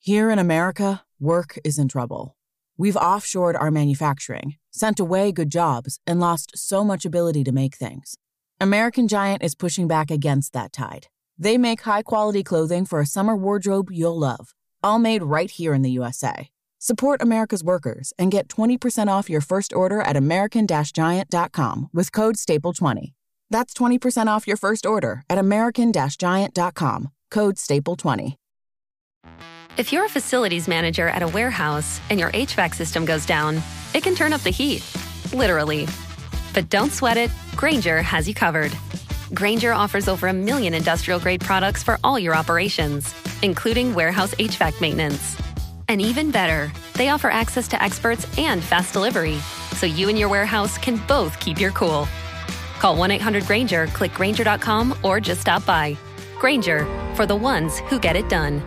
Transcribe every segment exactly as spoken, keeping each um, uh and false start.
Here in America, work is in trouble. We've offshored our manufacturing, sent away good jobs, and lost so much ability to make things. American Giant is pushing back against that tide. They make high-quality clothing for a summer wardrobe you'll love, all made right here in the U S A. Support America's workers and get twenty percent off your first order at american giant dot com with code staple twenty. That's twenty percent off your first order at american giant dot com, code staple twenty. If you're a facilities manager at a warehouse and your H V A C system goes down, it can turn up the heat, literally. But don't sweat it, Grainger has you covered. Grainger offers over a million industrial-grade products for all your operations, including warehouse H V A C maintenance. And even better, they offer access to experts and fast delivery, so you and your warehouse can both keep your cool. Call one eight hundred Grainger, click Grainger dot com, or just stop by. Grainger, for the ones who get it done.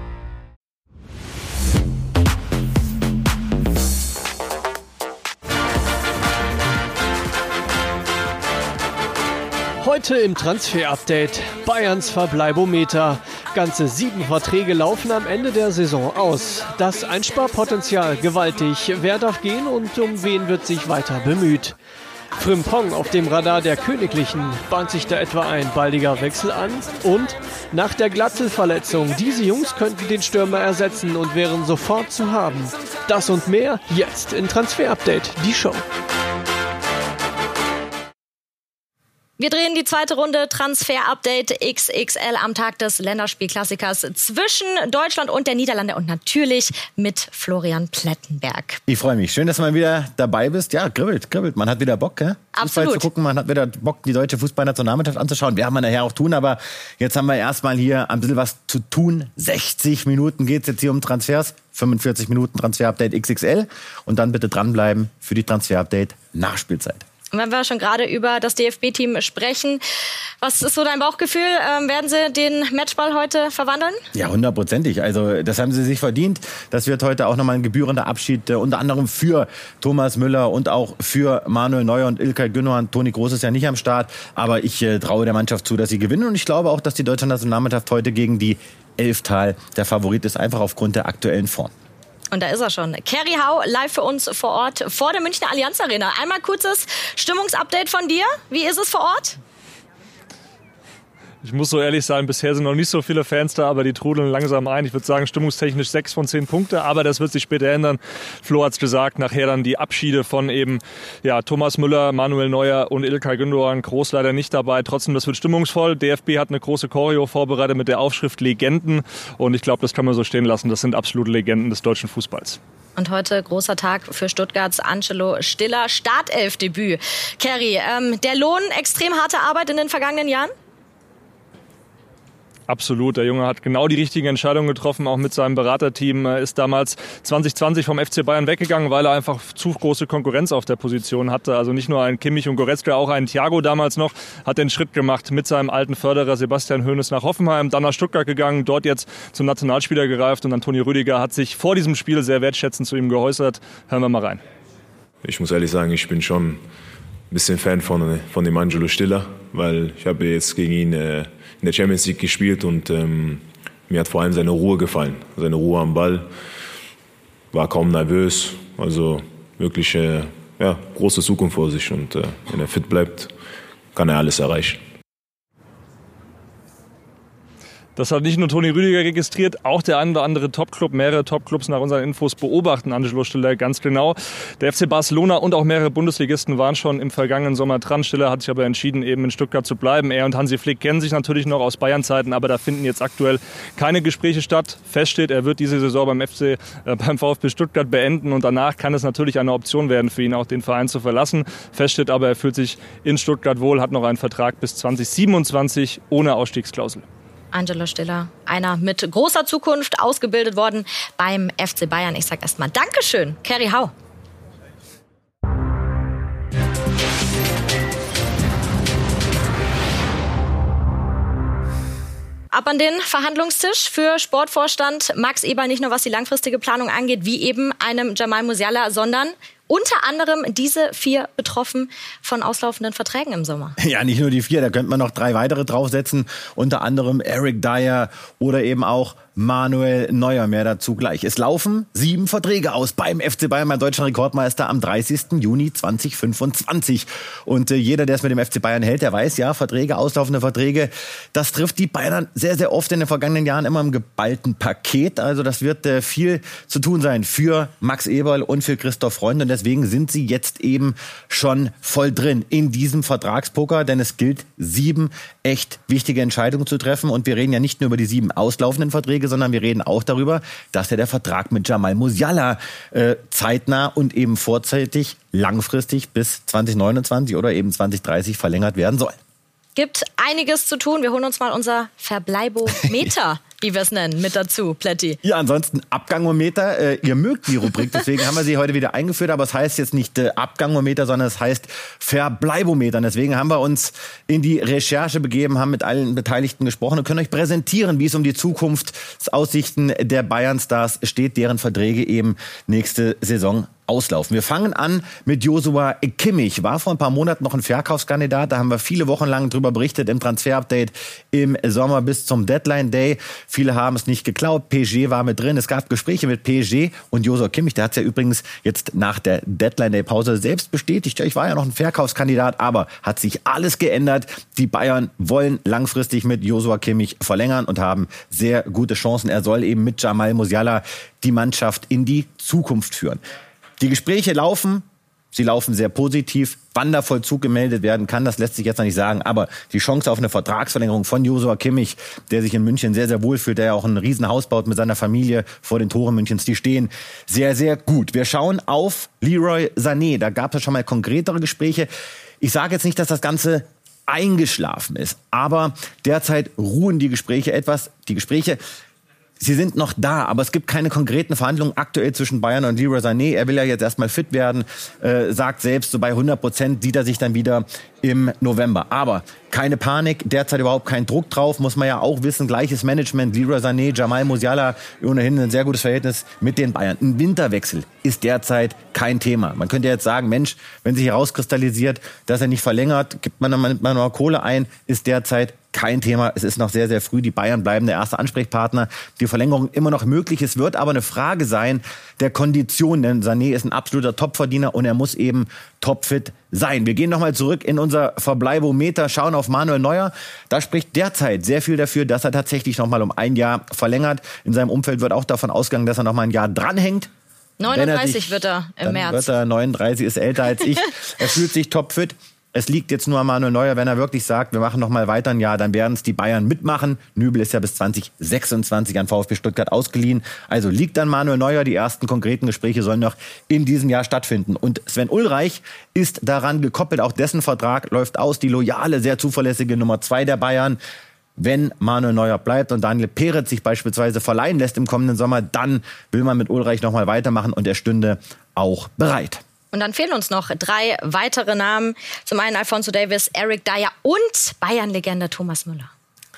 Heute im Transfer-Update Bayerns Verbleibometer. Ganze sieben Verträge laufen am Ende der Saison aus. Das Einsparpotenzial gewaltig. Wer darf gehen und um wen wird sich weiter bemüht? Frimpong auf dem Radar der Königlichen. Bahnt sich da etwa ein baldiger Wechsel an? Und nach der Glatzel-Verletzung, diese Jungs könnten den Stürmer ersetzen und wären sofort zu haben. Das und mehr jetzt in Transfer-Update, die Show. Wir drehen die zweite Runde Transfer-Update X X L am Tag des Länderspielklassikers zwischen Deutschland und der Niederlande und natürlich mit Florian Plettenberg. Ich freue mich. Schön, dass du mal wieder dabei bist. Ja, kribbelt, kribbelt. Man hat wieder Bock, gell? Fußball Absolut. zu gucken. Man hat wieder Bock, die deutsche Fußballnationalmannschaft anzuschauen. Werden wir nachher auch tun. Aber jetzt haben wir erstmal hier ein bisschen was zu tun. sechzig Minuten geht's jetzt hier um Transfers. fünfundvierzig Minuten Transfer-Update X X L. Und dann bitte dranbleiben für die Transfer-Update Nachspielzeit. Und wenn wir schon gerade über das D F B-Team sprechen, was ist so dein Bauchgefühl? Ähm, werden sie den Matchball heute verwandeln? Ja, hundertprozentig. Also das haben sie sich verdient. Das wird heute auch nochmal ein gebührender Abschied, äh, unter anderem für Thomas Müller und auch für Manuel Neuer und İlkay Gündoğan. Toni Kroos ist ja nicht am Start, aber ich äh, traue der Mannschaft zu, dass sie gewinnen. Und ich glaube auch, dass die deutsche Nationalmannschaft heute gegen die Elftal der Favorit ist, einfach aufgrund der aktuellen Form. Und da ist er schon. Kerry Hau live für uns vor Ort vor der Münchner Allianz Arena. Einmal kurzes Stimmungsupdate von dir. Wie ist es vor Ort? Ich muss so ehrlich sein, bisher sind noch nicht so viele Fans da, aber die trudeln langsam ein. Ich würde sagen, stimmungstechnisch sechs von zehn Punkte, aber das wird sich später ändern. Flo hat's gesagt, nachher dann die Abschiede von eben ja, Thomas Müller, Manuel Neuer und İlkay Gündoğan. Kroos leider nicht dabei. Trotzdem, das wird stimmungsvoll. D F B hat eine große Choreo vorbereitet mit der Aufschrift Legenden und ich glaube, das kann man so stehen lassen. Das sind absolute Legenden des deutschen Fußballs. Und heute großer Tag für Stuttgarts Angelo Stiller, Startelfdebüt. Kerry, ähm, der Lohn extrem harte Arbeit in den vergangenen Jahren? Absolut. Der Junge hat genau die richtige Entscheidung getroffen, auch mit seinem Beraterteam. Er ist damals zwanzig zwanzig vom F C Bayern weggegangen, weil er einfach zu große Konkurrenz auf der Position hatte. Also nicht nur ein Kimmich und Goretzka, auch ein Thiago damals noch, hat den Schritt gemacht mit seinem alten Förderer Sebastian Hoeneß nach Hoffenheim, dann nach Stuttgart gegangen, dort jetzt zum Nationalspieler gereift und Antonio Rüdiger hat sich vor diesem Spiel sehr wertschätzend zu ihm geäußert. Hören wir mal rein. Ich muss ehrlich sagen, ich bin schon ein bisschen Fan von, von dem Angelo Stiller, weil ich habe jetzt gegen ihn äh, in der Champions League gespielt und ähm, mir hat vor allem seine Ruhe gefallen. Seine Ruhe am Ball, war kaum nervös, also wirklich äh, ja, große Zukunft vor sich und äh, wenn er fit bleibt, kann er alles erreichen. Das hat nicht nur Toni Rüdiger registriert, auch der ein oder andere Topclub, mehrere Topclubs nach unseren Infos beobachten Angelo Stiller ganz genau. Der F C Barcelona und auch mehrere Bundesligisten waren schon im vergangenen Sommer dran. Stiller hat sich aber entschieden, eben in Stuttgart zu bleiben. Er und Hansi Flick kennen sich natürlich noch aus Bayern-Zeiten, aber da finden jetzt aktuell keine Gespräche statt. Fest steht, er wird diese Saison beim F C, äh, beim VfB Stuttgart beenden und danach kann es natürlich eine Option werden für ihn, auch den Verein zu verlassen. Fest steht aber, er fühlt sich in Stuttgart wohl, hat noch einen Vertrag bis zwanzig siebenundzwanzig ohne Ausstiegsklausel. Angelo Stiller, einer mit großer Zukunft, ausgebildet worden beim F C Bayern. Ich sage erstmal Dankeschön, Kerry Hau. Ab an den Verhandlungstisch für Sportvorstand Max Eberl, nicht nur was die langfristige Planung angeht, wie eben einem Jamal Musiala, sondern unter anderem diese vier betroffen von auslaufenden Verträgen im Sommer. Ja, nicht nur die vier, da könnte man noch drei weitere draufsetzen. Unter anderem Eric Dyer oder eben auch Manuel Neuer, mehr dazu gleich. Es laufen sieben Verträge aus beim F C Bayern, beim deutschen Rekordmeister, am dreißigsten Juni zweitausendfünfundzwanzig. Und äh, jeder, der es mit dem F C Bayern hält, der weiß, ja, Verträge, auslaufende Verträge, das trifft die Bayern sehr, sehr oft in den vergangenen Jahren immer im geballten Paket. Also das wird äh, viel zu tun sein für Max Eberl und für Christoph Freund. Und deswegen sind sie jetzt eben schon voll drin in diesem Vertragspoker, denn es gilt, sieben echt wichtige Entscheidungen zu treffen. Und wir reden ja nicht nur über die sieben auslaufenden Verträge, sondern wir reden auch darüber, dass ja der Vertrag mit Jamal Musiala äh, zeitnah und eben vorzeitig langfristig bis zwanzig neunundzwanzig oder eben zwanzig dreißig verlängert werden soll. Gibt einiges zu tun. Wir holen uns mal unser Verbleibometer, wie wir es nennen, mit dazu, Plätti. Ja, ansonsten Abgangometer. Äh, ihr mögt die Rubrik, deswegen haben wir sie heute wieder eingeführt. Aber es heißt jetzt nicht äh, Abgangometer, sondern es heißt Verbleibometer. Und deswegen haben wir uns in die Recherche begeben, haben mit allen Beteiligten gesprochen und können euch präsentieren, wie es um die Zukunftsaussichten der Bayern-Stars steht, deren Verträge eben nächste Saison auslaufen. Wir fangen an mit Joshua Kimmich. War vor ein paar Monaten noch ein Verkaufskandidat. Da haben wir viele Wochen lang drüber berichtet im Transfer-Update im Sommer bis zum Deadline-Day. Viele haben es nicht geglaubt. P S G war mit drin. Es gab Gespräche mit P S G und Joshua Kimmich. Der hat es ja übrigens jetzt nach der Deadline-Day-Pause selbst bestätigt. Ich war ja noch ein Verkaufskandidat, aber hat sich alles geändert. Die Bayern wollen langfristig mit Joshua Kimmich verlängern und haben sehr gute Chancen. Er soll eben mit Jamal Musiala die Mannschaft in die Zukunft führen. Die Gespräche laufen, sie laufen sehr positiv. Wann da Vollzug gemeldet werden kann, das lässt sich jetzt noch nicht sagen. Aber die Chance auf eine Vertragsverlängerung von Joshua Kimmich, der sich in München sehr, sehr wohl fühlt, der ja auch ein Riesenhaus baut mit seiner Familie vor den Toren Münchens, die stehen sehr, sehr gut. Wir schauen auf Leroy Sané. Da gab es schon mal konkretere Gespräche. Ich sage jetzt nicht, dass das Ganze eingeschlafen ist, aber derzeit ruhen die Gespräche etwas. Die Gespräche Sie sind noch da, aber es gibt keine konkreten Verhandlungen aktuell zwischen Bayern und Leroy Sané. Er will ja jetzt erstmal fit werden, äh, sagt selbst, so bei hundert Prozent sieht er sich dann wieder im November. Aber keine Panik, derzeit überhaupt kein Druck drauf, muss man ja auch wissen. Gleiches Management, Leroy Sané, Jamal Musiala, ohnehin ein sehr gutes Verhältnis mit den Bayern. Ein Winterwechsel ist derzeit kein Thema. Man könnte jetzt sagen, Mensch, wenn sich herauskristallisiert, dass er nicht verlängert, gibt man dann mal noch Kohle ein, ist derzeit kein Thema. Es ist noch sehr, sehr früh. Die Bayern bleiben der erste Ansprechpartner. Die Verlängerung immer noch möglich. Es wird aber eine Frage sein der Kondition, denn Sané ist ein absoluter Topverdiener und er muss eben topfit sein. Wir gehen nochmal zurück in unser Verbleibometer, schauen auf Manuel Neuer. Da spricht derzeit sehr viel dafür, dass er tatsächlich nochmal um ein Jahr verlängert. In seinem Umfeld wird auch davon ausgegangen, dass er nochmal ein Jahr dranhängt. neununddreißig er sich, wird er im dann März. Wird er neununddreißig, ist älter als ich. Er fühlt sich topfit. Es liegt jetzt nur an Manuel Neuer, wenn er wirklich sagt, wir machen noch mal weiter ein Jahr, dann werden es die Bayern mitmachen. Nübel ist ja bis zwanzig sechsundzwanzig an VfB Stuttgart ausgeliehen. Also liegt an Manuel Neuer, die ersten konkreten Gespräche sollen noch in diesem Jahr stattfinden. Und Sven Ulreich ist daran gekoppelt, auch dessen Vertrag läuft aus. Die loyale, sehr zuverlässige Nummer zwei der Bayern. Wenn Manuel Neuer bleibt und Daniel Peretz sich beispielsweise verleihen lässt im kommenden Sommer, dann will man mit Ulreich noch mal weitermachen und er stünde auch bereit. Und dann fehlen uns noch drei weitere Namen. Zum einen Alphonso Davies, Eric Dyer und Bayern-Legende Thomas Müller.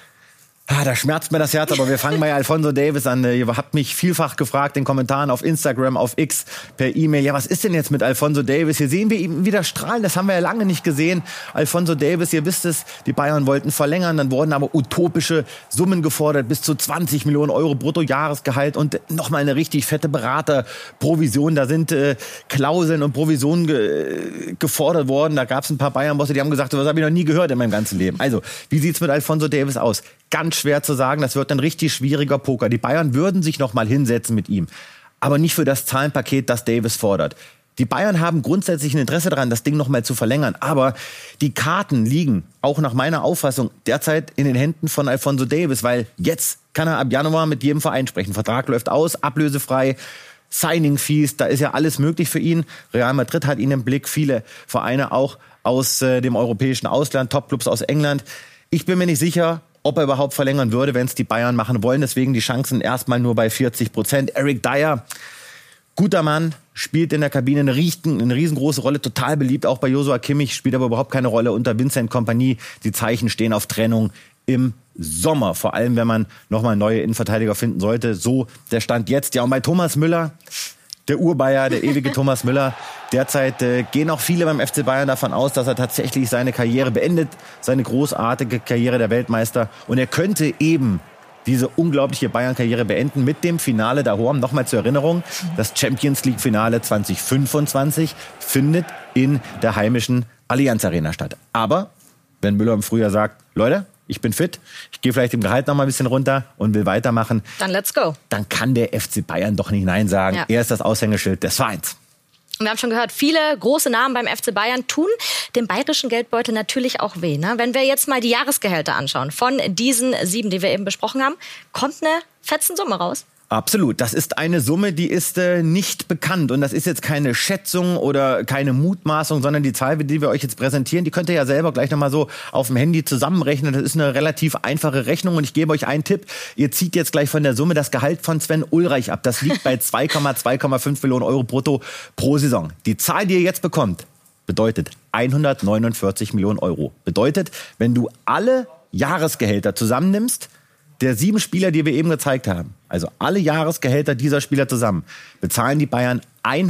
Ah, da schmerzt mir das Herz, aber wir fangen bei Alphonso Davies an. Ihr habt mich vielfach gefragt in Kommentaren auf Instagram, auf X, per E-Mail. Ja, was ist denn jetzt mit Alphonso Davies? Hier sehen wir ihn wieder strahlen. Das haben wir ja lange nicht gesehen. Alphonso Davies, ihr wisst es, die Bayern wollten verlängern. Dann wurden aber utopische Summen gefordert. Bis zu zwanzig Millionen Euro Bruttojahresgehalt und nochmal eine richtig fette Beraterprovision. Da sind äh, Klauseln und Provisionen ge gefordert worden. Da gab es ein paar Bayern-Bosse, die haben gesagt, das habe ich noch nie gehört in meinem ganzen Leben. Also, wie sieht's mit Alphonso Davies aus? Ganz schwer zu sagen, das wird ein richtig schwieriger Poker. Die Bayern würden sich noch mal hinsetzen mit ihm, aber nicht für das Zahlenpaket, das Davies fordert. Die Bayern haben grundsätzlich ein Interesse daran, das Ding noch mal zu verlängern, aber die Karten liegen, auch nach meiner Auffassung, derzeit in den Händen von Alphonso Davies, weil jetzt kann er ab Januar mit jedem Verein sprechen. Vertrag läuft aus, ablösefrei, Signing-Fees, da ist ja alles möglich für ihn. Real Madrid hat ihn im Blick, viele Vereine auch aus äh, dem europäischen Ausland, Topclubs aus England. Ich bin mir nicht sicher, ob er überhaupt verlängern würde, wenn es die Bayern machen wollen. Deswegen die Chancen erstmal nur bei vierzig Prozent. Eric Dyer, guter Mann, spielt in der Kabine eine, riesen, eine riesengroße Rolle, total beliebt. Auch bei Joshua Kimmich spielt aber überhaupt keine Rolle unter Vincent Kompany. Die Zeichen stehen auf Trennung im Sommer. Vor allem, wenn man nochmal neue Innenverteidiger finden sollte. So der Stand jetzt. Ja, und bei Thomas Müller, Der Urbayer, der ewige Thomas Müller. Derzeit äh, gehen auch viele beim F C Bayern davon aus, dass er tatsächlich seine Karriere beendet, seine großartige Karriere der Weltmeister. Und er könnte eben diese unglaubliche Bayern-Karriere beenden mit dem Finale daheim. Nochmal zur Erinnerung, das Champions-League-Finale zwanzig fünfundzwanzig findet in der heimischen Allianz Arena statt. Aber wenn Müller im Frühjahr sagt, Leute, ich bin fit, ich gehe vielleicht im Gehalt noch mal ein bisschen runter und will weitermachen, dann let's go. Dann kann der F C Bayern doch nicht Nein sagen. Ja. Er ist das Aushängeschild des Vereins. Wir haben schon gehört, viele große Namen beim F C Bayern tun dem bayerischen Geldbeutel natürlich auch weh. Ne? Wenn wir jetzt mal die Jahresgehälter anschauen von diesen sieben, die wir eben besprochen haben, kommt eine Fetzensumme raus. Absolut. Das ist eine Summe, die ist äh, nicht bekannt. Und das ist jetzt keine Schätzung oder keine Mutmaßung, sondern die Zahl, die wir euch jetzt präsentieren, die könnt ihr ja selber gleich nochmal so auf dem Handy zusammenrechnen. Das ist eine relativ einfache Rechnung. Und ich gebe euch einen Tipp. Ihr zieht jetzt gleich von der Summe das Gehalt von Sven Ulreich ab. Das liegt bei zwei Komma zwei Komma fünf Millionen Euro brutto pro Saison. Die Zahl, die ihr jetzt bekommt, bedeutet hundertneunundvierzig Millionen Euro. Bedeutet, wenn du alle Jahresgehälter zusammennimmst, der sieben Spieler, die wir eben gezeigt haben, also alle Jahresgehälter dieser Spieler zusammen, bezahlen die Bayern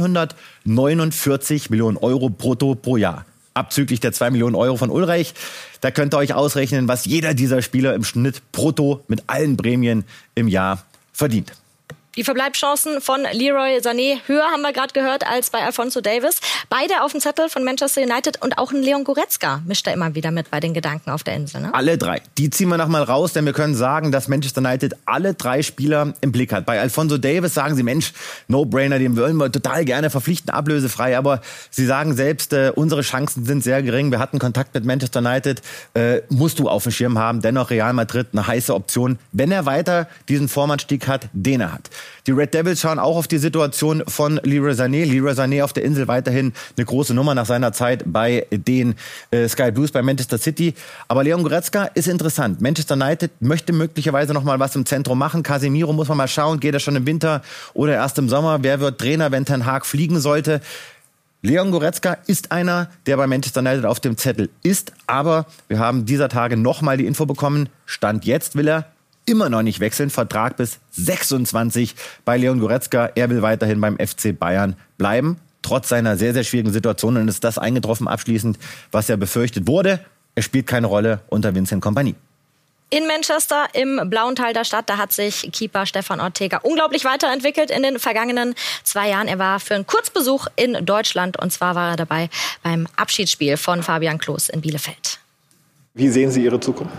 hundertneunundvierzig Millionen Euro brutto pro Jahr. Abzüglich der zwei Millionen Euro von Ulreich. Da könnt ihr euch ausrechnen, was jeder dieser Spieler im Schnitt brutto mit allen Prämien im Jahr verdient. Die Verbleibschancen von Leroy Sané höher, haben wir gerade gehört, als bei Alphonso Davies. Beide auf dem Zettel von Manchester United und auch ein Leon Goretzka mischt er immer wieder mit bei den Gedanken auf der Insel. Ne? Alle drei. Die ziehen wir noch mal raus, denn wir können sagen, dass Manchester United alle drei Spieler im Blick hat. Bei Alphonso Davies sagen sie, Mensch, No-Brainer, den wollen wir total gerne verpflichten, ablösefrei. Aber sie sagen selbst, äh, unsere Chancen sind sehr gering. Wir hatten Kontakt mit Manchester United. Äh, musst du auf dem Schirm haben. Dennoch Real Madrid eine heiße Option, wenn er weiter diesen Vormannsstieg hat, den er hat. Die Red Devils schauen auch auf die Situation von Leroy Sané. Leroy Sané auf der Insel weiterhin eine große Nummer nach seiner Zeit bei den äh, Sky Blues bei Manchester City. Aber Leon Goretzka ist interessant. Manchester United möchte möglicherweise noch mal was im Zentrum machen. Casemiro muss man mal schauen, geht er schon im Winter oder erst im Sommer? Wer wird Trainer, wenn Ten Hag fliegen sollte? Leon Goretzka ist einer, der bei Manchester United auf dem Zettel ist. Aber wir haben dieser Tage noch mal die Info bekommen. Stand jetzt will er immer noch nicht wechseln. Vertrag bis sechsundzwanzig bei Leon Goretzka. Er will weiterhin beim F C Bayern bleiben. Trotz seiner sehr, sehr schwierigen Situation. Und ist das eingetroffen abschließend, was ja befürchtet wurde. Er spielt keine Rolle unter Vincent Kompany. In Manchester, im blauen Teil der Stadt, da hat sich Keeper Stefan Ortega unglaublich weiterentwickelt in den vergangenen zwei Jahren. Er war für einen Kurzbesuch in Deutschland und zwar war er dabei beim Abschiedsspiel von Fabian Klos in Bielefeld. Wie sehen Sie Ihre Zukunft?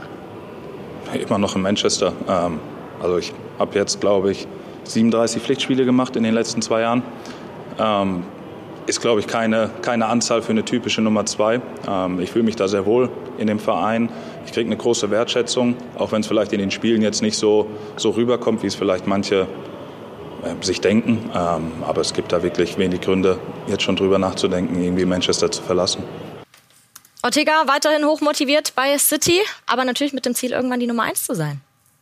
Immer noch in Manchester. Also ich habe jetzt, glaube ich, siebenunddreißig Pflichtspiele gemacht in den letzten zwei Jahren. Ist, glaube ich, keine, keine Anzahl für eine typische Nummer zwei. Ich fühle mich da sehr wohl in dem Verein. Ich kriege eine große Wertschätzung, auch wenn es vielleicht in den Spielen jetzt nicht so, so rüberkommt, wie es vielleicht manche äh, sich denken. Ähm, aber es gibt da wirklich wenig Gründe, jetzt schon drüber nachzudenken, irgendwie Manchester zu verlassen. Ortega weiterhin hochmotiviert bei City, aber natürlich mit dem Ziel, irgendwann die Nummer eins zu sein.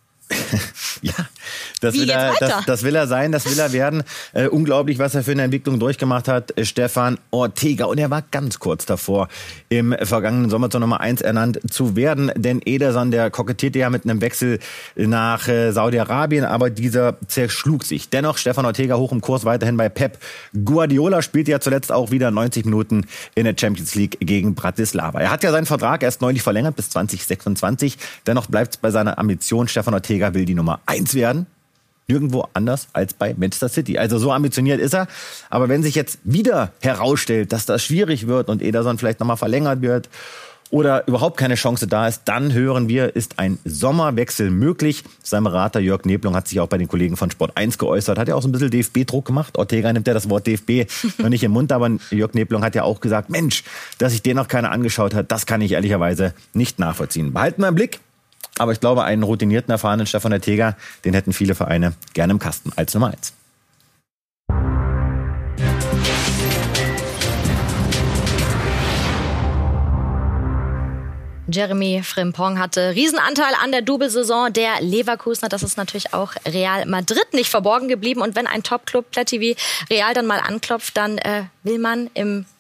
Ja, das will, er, das, das will er sein, das will er werden. Äh, unglaublich, was er für eine Entwicklung durchgemacht hat, äh, Stefan Ortega. Und er war ganz kurz davor, im vergangenen Sommer zur Nummer eins ernannt zu werden. Denn Ederson, der kokettierte ja mit einem Wechsel nach äh, Saudi-Arabien, aber dieser zerschlug sich. Dennoch Stefan Ortega hoch im Kurs, weiterhin bei Pep Guardiola, spielte ja zuletzt auch wieder neunzig Minuten in der Champions League gegen Bratislava. Er hat ja seinen Vertrag erst neulich verlängert bis zwanzig sechsundzwanzig. Dennoch bleibt es bei seiner Ambition. Stefan Ortega will die Nummer eins werden. Nirgendwo anders als bei Manchester City. Also so ambitioniert ist er. Aber wenn sich jetzt wieder herausstellt, dass das schwierig wird und Ederson vielleicht nochmal verlängert wird oder überhaupt keine Chance da ist, dann hören wir, ist ein Sommerwechsel möglich. Sein Berater Jörg Neblung hat sich auch bei den Kollegen von Sport eins geäußert. Hat ja auch so ein bisschen D F B-Druck gemacht. Ortega nimmt ja das Wort D F B noch nicht im Mund, aber Jörg Neblung hat ja auch gesagt, Mensch, dass sich den noch keiner angeschaut hat, das kann ich ehrlicherweise nicht nachvollziehen. Behalten wir im Blick. Aber ich glaube, einen routinierten, erfahrenen Stefan Ortega, den hätten viele Vereine gerne im Kasten als Nummer eins. Jeremy Frimpong hatte Riesenanteil an der Double-Saison der Leverkusener. Das ist natürlich auch Real Madrid nicht verborgen geblieben. Und wenn ein Top-Club Plätti wie Real dann mal anklopft, dann äh, will man im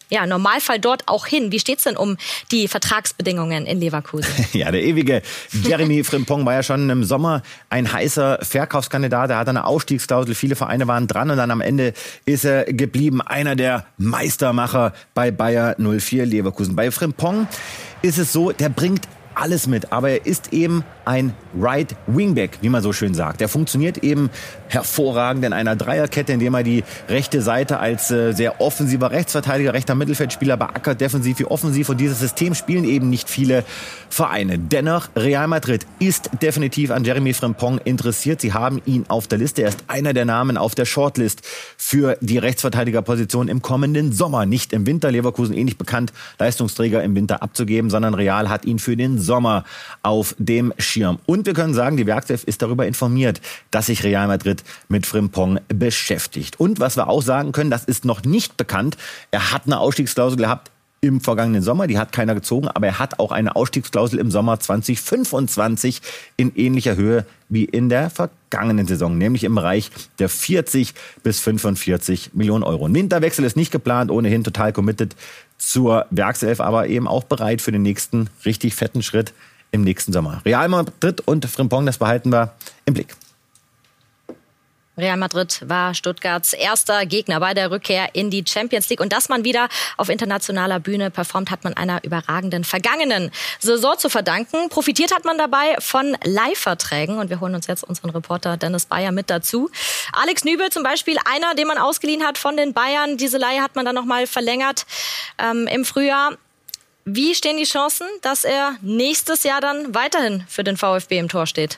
ja, Normalfall dort auch hin. Wie steht's denn um die Vertragsbedingungen in Leverkusen? Ja, der ewige Jeremy Frimpong war ja schon im Sommer ein heißer Verkaufskandidat. Er hatte eine Ausstiegsklausel, viele Vereine waren dran und dann am Ende ist er geblieben. Einer der Meistermacher bei Bayer null vier Leverkusen. Bei Frimpong ist es so, der bringt alles mit, aber er ist eben ein Right Wingback, wie man so schön sagt. Der funktioniert eben hervorragend in einer Dreierkette, indem er die rechte Seite als äh, sehr offensiver Rechtsverteidiger, rechter Mittelfeldspieler beackert, defensiv wie offensiv. Und dieses System spielen eben nicht viele Vereine. Dennoch, Real Madrid ist definitiv an Jeremy Frimpong interessiert. Sie haben ihn auf der Liste. Er ist einer der Namen auf der Shortlist für die Rechtsverteidigerposition im kommenden Sommer. Nicht im Winter. Leverkusen ähnlich bekannt, Leistungsträger im Winter abzugeben, sondern Real hat ihn für den Sommer auf dem Schirm. Und wir können sagen, die Werkself ist darüber informiert, dass sich Real Madrid mit Frimpong beschäftigt. Und was wir auch sagen können, das ist noch nicht bekannt. Er hat eine Ausstiegsklausel gehabt im vergangenen Sommer, die hat keiner gezogen, aber er hat auch eine Ausstiegsklausel im Sommer zwanzig fünfundzwanzig in ähnlicher Höhe wie in der vergangenen Saison, nämlich im Bereich der vierzig bis fünfundvierzig Millionen Euro. Ein Winterwechsel ist nicht geplant, ohnehin total committed zur Werkself, aber eben auch bereit für den nächsten richtig fetten Schritt im nächsten Sommer. Real Madrid und Frimpong, das behalten wir im Blick. Real Madrid war Stuttgarts erster Gegner bei der Rückkehr in die Champions League. Und dass man wieder auf internationaler Bühne performt, hat man einer überragenden vergangenen Saison zu verdanken. Profitiert hat man dabei von Leihverträgen. Und wir holen uns jetzt unseren Reporter Dennis Bayer mit dazu. Alex Nübel zum Beispiel, einer, den man ausgeliehen hat von den Bayern. Diese Leihe hat man dann nochmal verlängert ähm, im Frühjahr. Wie stehen die Chancen, dass er nächstes Jahr dann weiterhin für den VfB im Tor steht?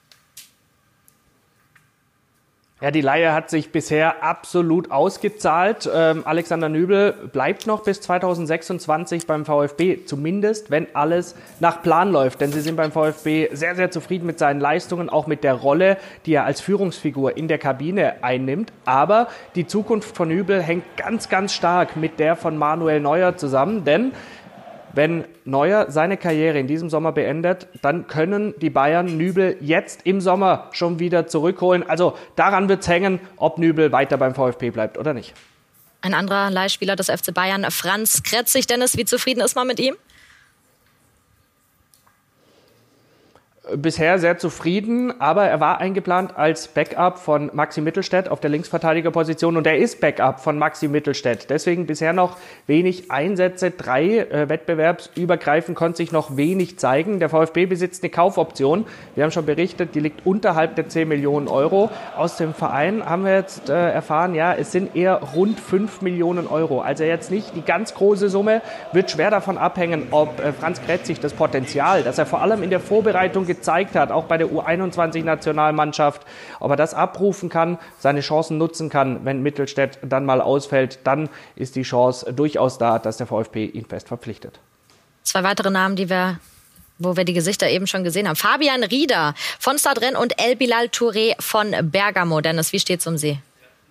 Ja, die Leihe hat sich bisher absolut ausgezahlt. Ähm, Alexander Nübel bleibt noch bis zweitausendsechsundzwanzig beim VfB, zumindest wenn alles nach Plan läuft. Denn sie sind beim VfB sehr, sehr zufrieden mit seinen Leistungen, auch mit der Rolle, die er als Führungsfigur in der Kabine einnimmt. Aber die Zukunft von Nübel hängt ganz, ganz stark mit der von Manuel Neuer zusammen, denn wenn Neuer seine Karriere in diesem Sommer beendet, dann können die Bayern Nübel jetzt im Sommer schon wieder zurückholen. Also daran wird es hängen, ob Nübel weiter beim VfB bleibt oder nicht. Ein anderer Leihspieler des F C Bayern, Franz Kretzig. Dennis, wie zufrieden ist man mit ihm? Bisher sehr zufrieden, aber er war eingeplant als Backup von Maxi Mittelstädt auf der Linksverteidigerposition und er ist Backup von Maxi Mittelstädt. Deswegen bisher noch wenig Einsätze, drei äh, wettbewerbsübergreifend konnte sich noch wenig zeigen. Der VfB besitzt eine Kaufoption. Wir haben schon berichtet, die liegt unterhalb der zehn Millionen Euro. Aus dem Verein haben wir jetzt äh, erfahren, ja, es sind eher rund fünf Millionen Euro. Also jetzt nicht die ganz große Summe, wird schwer davon abhängen, ob äh, Franz Kretzig das Potenzial, das er vor allem in der Vorbereitung gezeigt hat, auch bei der U einundzwanzig-Nationalmannschaft, ob er das abrufen kann, seine Chancen nutzen kann, wenn Mittelstädt dann mal ausfällt, dann ist die Chance durchaus da, dass der VfB ihn fest verpflichtet. Zwei weitere Namen, die wir, wo wir die Gesichter eben schon gesehen haben. Fabian Rieder von Stade Rennes und El Bilal Touré von Bergamo. Dennis, wie steht's um sie?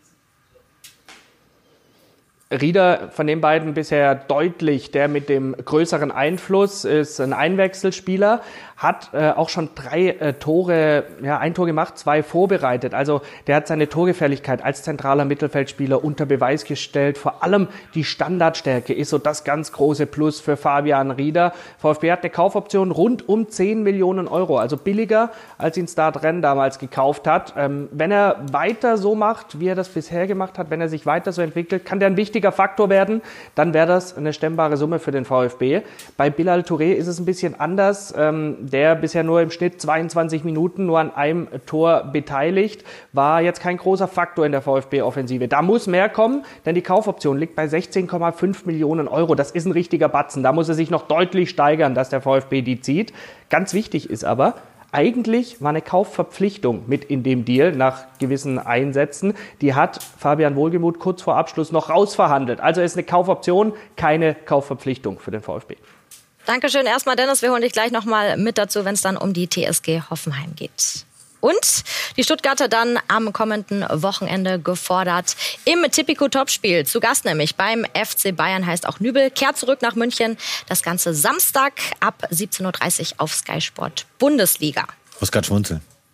Rieder von den beiden bisher deutlich der mit dem größeren Einfluss, ist ein Einwechselspieler, hat äh, auch schon drei äh, Tore, ja ein Tor gemacht, zwei vorbereitet. Also der hat seine Torgefährlichkeit als zentraler Mittelfeldspieler unter Beweis gestellt. Vor allem die Standardstärke ist so das ganz große Plus für Fabian Rieder. VfB hat eine Kaufoption rund um zehn Millionen Euro, also billiger als ihn Stade Rennes damals gekauft hat. Ähm, wenn er weiter so macht, wie er das bisher gemacht hat, wenn er sich weiter so entwickelt, kann der ein wichtiger Faktor werden, dann wäre das eine stemmbare Summe für den VfB. Bei Bilal Touré ist es ein bisschen anders. Ähm, der bisher nur im Schnitt zweiundzwanzig Minuten nur an einem Tor beteiligt, war jetzt kein großer Faktor in der VfB-Offensive. Da muss mehr kommen, denn die Kaufoption liegt bei sechzehn Komma fünf Millionen Euro. Das ist ein richtiger Batzen. Da muss er sich noch deutlich steigern, dass der VfB die zieht. Ganz wichtig ist aber, eigentlich war eine Kaufverpflichtung mit in dem Deal nach gewissen Einsätzen. Die hat Fabian Wohlgemuth kurz vor Abschluss noch rausverhandelt. Also ist eine Kaufoption, keine Kaufverpflichtung für den VfB. Dankeschön erstmal, Dennis. Wir holen dich gleich nochmal mit dazu, wenn es dann um die T S G Hoffenheim geht. Und die Stuttgarter dann am kommenden Wochenende gefordert im Tipico-Topspiel. Zu Gast nämlich beim F C Bayern heißt auch Nübel. Kehrt zurück nach München. Das Ganze Samstag ab siebzehn Uhr dreißig auf Sky Sport Bundesliga. Ich muss gerade schmunzeln.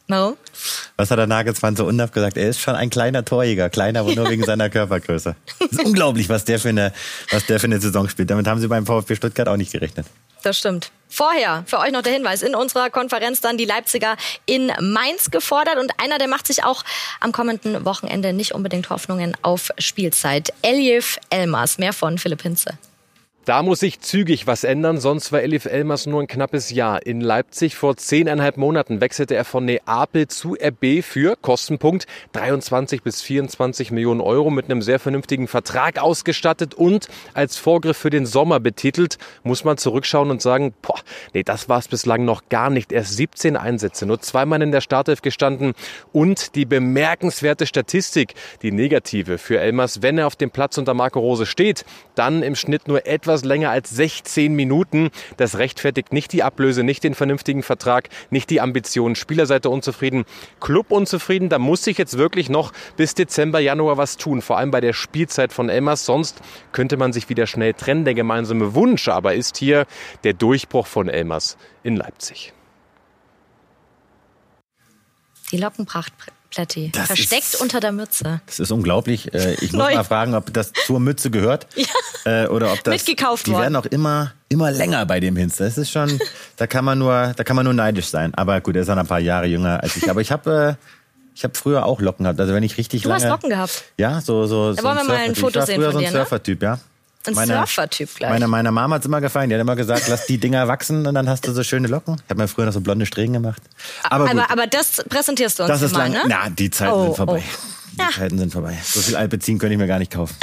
No. Was hat der Nagelsmann so undaff gesagt? Er ist schon ein kleiner Torjäger, kleiner, aber nur wegen seiner Körpergröße. Das ist unglaublich, was der für eine, was der für eine Saison spielt. Damit haben sie beim VfB Stuttgart auch nicht gerechnet. Das stimmt. Vorher, für euch noch der Hinweis, in unserer Konferenz dann die Leipziger in Mainz gefordert. Und einer, der macht sich auch am kommenden Wochenende nicht unbedingt Hoffnungen auf Spielzeit. Elif Elmas, mehr von Philipp Hinze. Da muss sich zügig was ändern, sonst war Elif Elmas nur ein knappes Jahr in Leipzig. Vor zehneinhalb Monaten wechselte er von Neapel zu R B für, Kostenpunkt, dreiundzwanzig bis vierundzwanzig Millionen Euro mit einem sehr vernünftigen Vertrag ausgestattet und als Vorgriff für den Sommer betitelt. Muss man zurückschauen und sagen, boah, nee, das war es bislang noch gar nicht. Erst siebzehn Einsätze, nur zweimal in der Startelf gestanden und die bemerkenswerte Statistik, die negative für Elmas, wenn er auf dem Platz unter Marco Rose steht, dann im Schnitt nur etwas länger als sechzehn Minuten. Das rechtfertigt nicht die Ablöse, nicht den vernünftigen Vertrag, nicht die Ambitionen. Spielerseite unzufrieden, Club unzufrieden. Da muss sich jetzt wirklich noch bis Dezember, Januar was tun. Vor allem bei der Spielzeit von Elmas. Sonst könnte man sich wieder schnell trennen. Der gemeinsame Wunsch aber ist hier der Durchbruch von Elmas in Leipzig. Die Lockenpracht, Plätti. Das Versteckt ist, unter der Mütze. Das ist unglaublich. Ich muss Neu. mal fragen, ob das zur Mütze gehört. Ja. Oder ob das. Mitgekauft die worden. werden auch immer, immer länger bei dem Hinz. Das ist schon, da kann man nur, da kann man nur neidisch sein. Aber gut, er ist noch ein paar Jahre jünger als ich. Aber ich habe, ich habe früher auch Locken gehabt. Also wenn ich richtig du lange. Du hast Locken gehabt? Ja, so, so. Da so wollen wir mal ein Foto sehen von dir, Ich war früher so ein ne? Surfer-Typ, ja. Ein meine, Surfer-Typ gleich. Meine, meiner Mama hat es immer gefallen. Die hat immer gesagt, lass die Dinger wachsen und dann hast du so schöne Locken. Ich habe mir früher noch so blonde Strähnen gemacht. Aber, aber, gut, aber das präsentierst du uns das ist mal, lang, ne? Na, die Zeiten oh, sind vorbei. Oh. Die Ja. Zeiten sind vorbei. So viel Alpezin könnte ich mir gar nicht kaufen.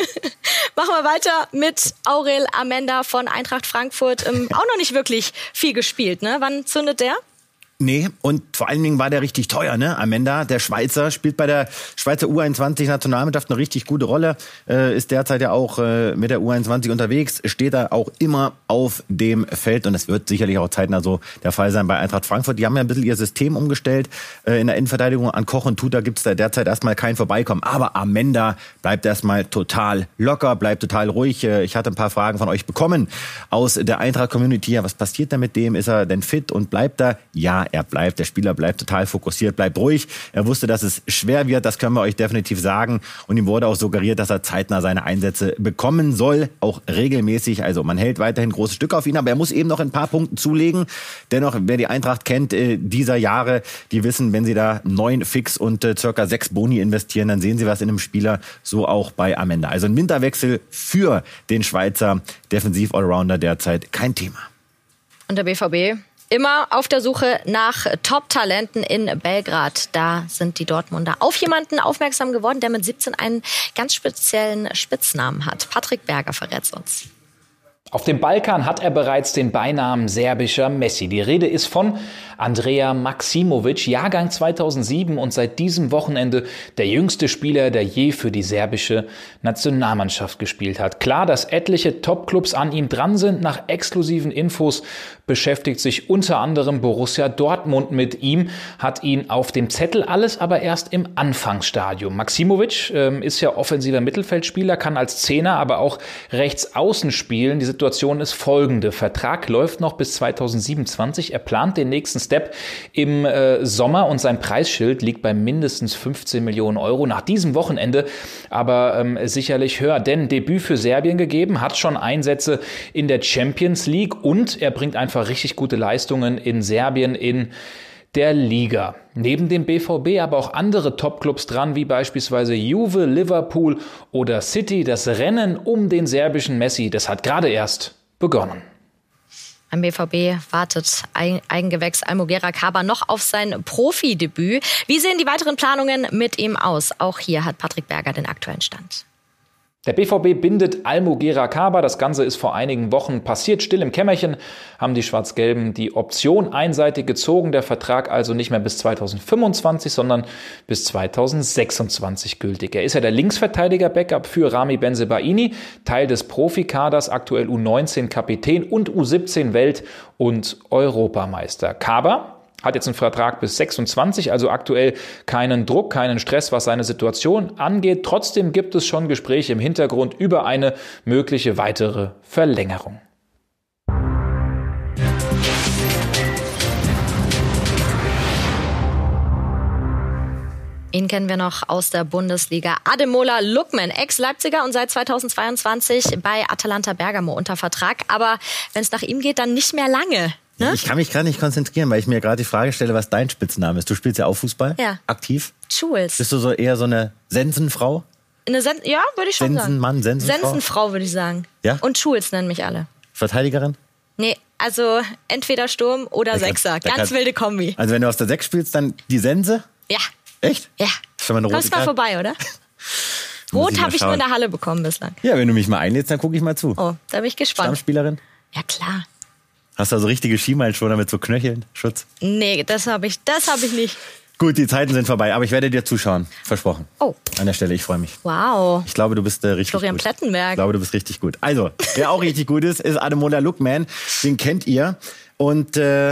Machen wir weiter mit Aurel Amenda von Eintracht Frankfurt. Ähm, auch noch nicht wirklich viel gespielt, ne? Wann zündet der? Nee, und vor allen Dingen war der richtig teuer, ne? Amenda, der Schweizer, spielt bei der Schweizer U einundzwanzig-Nationalmannschaft eine richtig gute Rolle, äh, ist derzeit ja auch äh, mit der U einundzwanzig unterwegs, steht da auch immer auf dem Feld und das wird sicherlich auch zeitnah so der Fall sein bei Eintracht Frankfurt. Die haben ja ein bisschen ihr System umgestellt äh, in der Innenverteidigung. An Koch und Tuta gibt's da derzeit erstmal kein Vorbeikommen, aber Amenda bleibt erstmal total locker, bleibt total ruhig. Äh, ich hatte ein paar Fragen von euch bekommen aus der Eintracht-Community. Ja, was passiert da mit dem? Ist er denn fit und bleibt er? Ja, er bleibt, der Spieler bleibt total fokussiert, bleibt ruhig. Er wusste, dass es schwer wird, das können wir euch definitiv sagen. Und ihm wurde auch suggeriert, dass er zeitnah seine Einsätze bekommen soll, auch regelmäßig. Also man hält weiterhin große Stücke auf ihn, aber er muss eben noch ein paar Punkte zulegen. Dennoch, wer die Eintracht kennt, äh, dieser Jahre, die wissen, wenn sie da neun Fix und äh, circa sechs Boni investieren, dann sehen sie was in einem Spieler, so auch bei Amenda. Also ein Winterwechsel für den Schweizer Defensiv-Allrounder derzeit kein Thema. Und der B V B? Immer auf der Suche nach Top-Talenten in Belgrad. Da sind die Dortmunder auf jemanden aufmerksam geworden, der mit siebzehn einen ganz speziellen Spitznamen hat. Patrick Berger verrät uns. Auf dem Balkan hat er bereits den Beinamen serbischer Messi. Die Rede ist von Andrea Maksimovic, Jahrgang zweitausendsieben und seit diesem Wochenende der jüngste Spieler, der je für die serbische Nationalmannschaft gespielt hat. Klar, dass etliche Topclubs an ihm dran sind. Nach exklusiven Infos beschäftigt sich unter anderem Borussia Dortmund mit ihm, hat ihn auf dem Zettel, alles aber erst im Anfangsstadium. Maksimovic äh, ist ja offensiver Mittelfeldspieler, kann als Zehner, aber auch rechts außen spielen. Die Situation ist folgende. Vertrag läuft noch bis zweitausendsiebenundzwanzig. Er plant den nächsten Step im äh, Sommer und sein Preisschild liegt bei mindestens fünfzehn Millionen Euro. Nach diesem Wochenende aber ähm, sicherlich höher, denn Debüt für Serbien gegeben, hat schon Einsätze in der Champions League und er bringt einfach richtig gute Leistungen in Serbien in der Liga. Neben dem B V B aber auch andere Topclubs dran, wie beispielsweise Juve, Liverpool oder City. Das Rennen um den serbischen Messi, das hat gerade erst begonnen. Am B V B wartet Eigengewächs Almogera Kaba noch auf sein Profidebüt. Wie sehen die weiteren Planungen mit ihm aus? Auch hier hat Patrick Berger den aktuellen Stand. Der B V B bindet Almogera Kaba. Das Ganze ist vor einigen Wochen passiert. Still im Kämmerchen haben die Schwarz-Gelben die Option einseitig gezogen. Der Vertrag also nicht mehr bis zweitausendfünfundzwanzig, sondern bis zweitausendsechsundzwanzig gültig. Er ist ja der Linksverteidiger-Backup für Rami Bensebaini, Teil des Profikaders, aktuell U neunzehn Kapitän und U siebzehn Welt- und Europameister. Kaba hat jetzt einen Vertrag bis sechsundzwanzig, also aktuell keinen Druck, keinen Stress, was seine Situation angeht. Trotzdem gibt es schon Gespräche im Hintergrund über eine mögliche weitere Verlängerung. Ihn kennen wir noch aus der Bundesliga. Ademola Lookman, Ex-Leipziger und seit zweitausendzweiundzwanzig bei Atalanta Bergamo unter Vertrag. Aber wenn es nach ihm geht, dann nicht mehr lange. Ne? Ich kann mich gerade nicht konzentrieren, weil ich mir gerade die Frage stelle, was dein Spitzname ist. Du spielst ja auch Fußball, ja. aktiv. Jules. Bist du so eher so eine Sensenfrau? Eine Sen- ja, würde ich schon Sensenmann, sagen. Sensenfrau? Sensenfrau, würde ich sagen. Ja? Und Jules nennen mich alle. Verteidigerin? Nee, also entweder Sturm oder da Sechser. Kann, Ganz kann, wilde Kombi. Also wenn du aus der Sechs spielst, dann die Sense? Ja. Echt? Ja. Schon mal eine rote Kommst mal Karte? vorbei, oder? Rot habe ich nur in der Halle bekommen bislang. Ja, wenn du mich mal einlädst, dann gucke ich mal zu. Oh, da bin ich gespannt. Stammspielerin? Ja, klar. Hast du also richtige Schienbeinschoner mit so Knöcheln, Schutz? Nee, das habe ich, das hab ich nicht. Gut, die Zeiten sind vorbei, aber ich werde dir zuschauen. Versprochen. Oh. An der Stelle, ich freue mich. Wow. Ich glaube, du bist äh, richtig Florian gut. Plettenberg. Ich glaube, du bist richtig gut. Also, wer auch richtig gut ist, ist Ademola Lookman. Den kennt ihr. Und äh,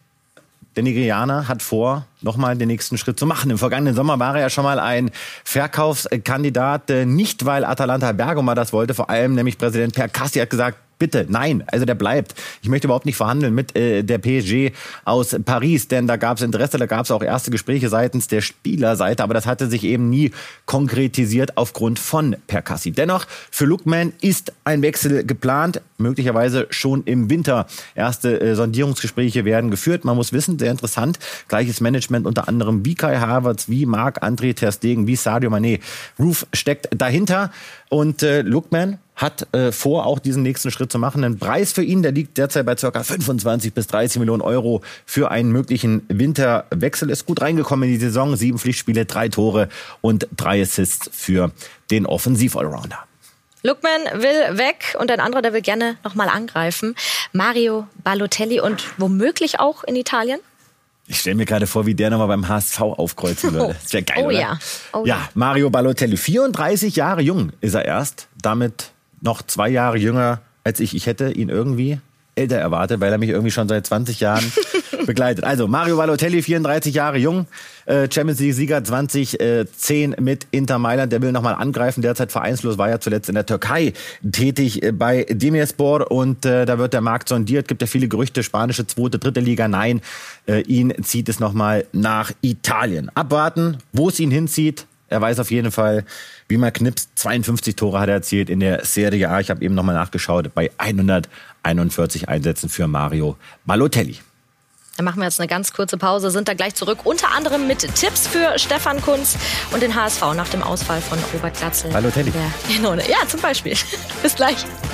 der Nigerianer hat vor, nochmal den nächsten Schritt zu machen. Im vergangenen Sommer war er ja schon mal ein Verkaufskandidat. Äh, nicht, weil Atalanta Bergamo das wollte, vor allem nämlich Präsident Perkassi hat gesagt, bitte, nein, also der bleibt. Ich möchte überhaupt nicht verhandeln mit äh, der P S G aus Paris, denn da gab es Interesse, da gab es auch erste Gespräche seitens der Spielerseite, aber das hatte sich eben nie konkretisiert aufgrund von Perkassi. Dennoch, für Lookman ist ein Wechsel geplant, möglicherweise schon im Winter. Erste äh, Sondierungsgespräche werden geführt. Man muss wissen, sehr interessant, gleiches Management unter anderem wie Kai Havertz, wie Marc-André ter Stegen, wie Sadio Mané. Roof steckt dahinter und äh, Lookman hat äh, vor, auch diesen nächsten Schritt zu machen. Ein Preis für ihn, der liegt derzeit bei ca. fünfundzwanzig bis dreißig Millionen Euro für einen möglichen Winterwechsel. Ist gut reingekommen in die Saison. Sieben Pflichtspiele, drei Tore und drei Assists für den Offensiv-Allrounder. Lookman will weg und ein anderer, der will gerne nochmal angreifen. Mario Balotelli und womöglich auch in Italien. Ich stelle mir gerade vor, wie der nochmal beim H S V aufkreuzen würde. Das wäre geil, oh, oder? Ja. Oh ja, Mario Balotelli, vierunddreißig Jahre jung ist er erst. Damit noch zwei Jahre jünger als ich. Ich hätte ihn irgendwie älter erwartet, weil er mich irgendwie schon seit zwanzig Jahren begleitet. Also Mario Balotelli, vierunddreißig Jahre jung, äh, Champions League-Sieger zwanzig zehn mit Inter Mailand. Der will nochmal angreifen. Derzeit vereinslos, war ja zuletzt in der Türkei tätig äh, bei Demirspor. Und äh, da wird der Markt sondiert. Gibt ja viele Gerüchte, spanische zweite, dritte Liga. Nein, äh, ihn zieht es nochmal nach Italien. Abwarten, wo es ihn hinzieht. Er weiß auf jeden Fall, wie man knipst. zweiundfünfzig Tore hat er erzielt in der Serie A. Ich habe eben nochmal nachgeschaut, bei hunderteinundvierzig Einsätzen für Mario Balotelli. Dann machen wir jetzt eine ganz kurze Pause, sind da gleich zurück. Unter anderem mit Tipps für Stefan Kuntz und den H S V nach dem Ausfall von Robert Glatzel. Balotelli. Ja, zum Beispiel. Bis gleich.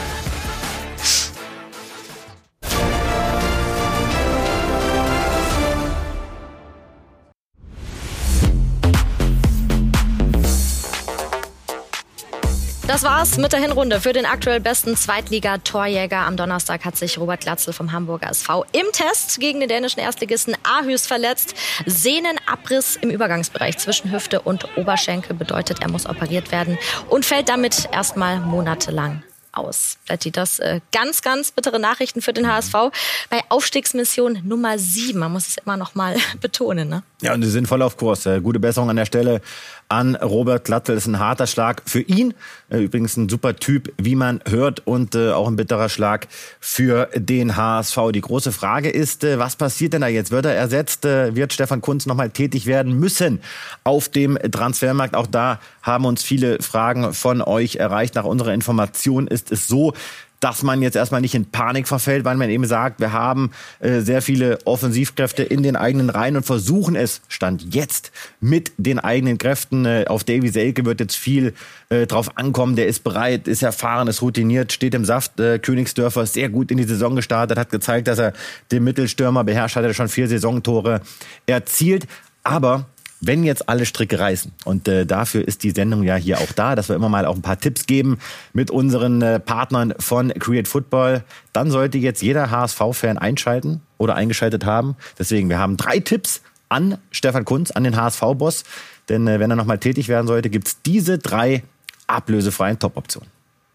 Das war's mit der Hinrunde für den aktuell besten Zweitliga-Torjäger. Am Donnerstag hat sich Robert Glatzel vom Hamburger S V im Test gegen den dänischen Erstligisten Aarhus verletzt. Sehnenabriss im Übergangsbereich zwischen Hüfte und Oberschenkel bedeutet, er muss operiert werden und fällt damit erstmal monatelang aus. Betty, das äh, ganz, ganz bittere Nachrichten für den H S V bei Aufstiegsmission Nummer sieben. Man muss es immer noch mal betonen, ne? Ja, und sie sind voll auf Kurs. Gute Besserung an der Stelle an Robert Glatzel. Das ist ein harter Schlag für ihn. Übrigens ein super Typ, wie man hört, und äh, auch ein bitterer Schlag für den H S V. Die große Frage ist, äh, was passiert denn da jetzt? Wird er ersetzt? Äh, wird Stefan Kuntz nochmal tätig werden müssen auf dem Transfermarkt? Auch da haben uns viele Fragen von euch erreicht. Nach unserer Information ist es so, dass man jetzt erstmal nicht in Panik verfällt, weil man eben sagt, wir haben äh, sehr viele Offensivkräfte in den eigenen Reihen und versuchen es, Stand jetzt, mit den eigenen Kräften. Äh, auf Davy Selke wird jetzt viel äh, drauf ankommen. Der ist bereit, ist erfahren, ist routiniert, steht im Saft. Äh, Königsdörfer ist sehr gut in die Saison gestartet, hat gezeigt, dass er den Mittelstürmer beherrscht, hat er schon vier Saisontore erzielt. Aber wenn jetzt alle Stricke reißen, und äh, dafür ist die Sendung ja hier auch da, dass wir immer mal auch ein paar Tipps geben mit unseren äh, Partnern von Create Football, dann sollte jetzt jeder H S V-Fan einschalten oder eingeschaltet haben. Deswegen, wir haben drei Tipps an Stefan Kuntz, an den H S V-Boss. Denn äh, wenn er nochmal tätig werden sollte, gibt's diese drei ablösefreien Top-Optionen.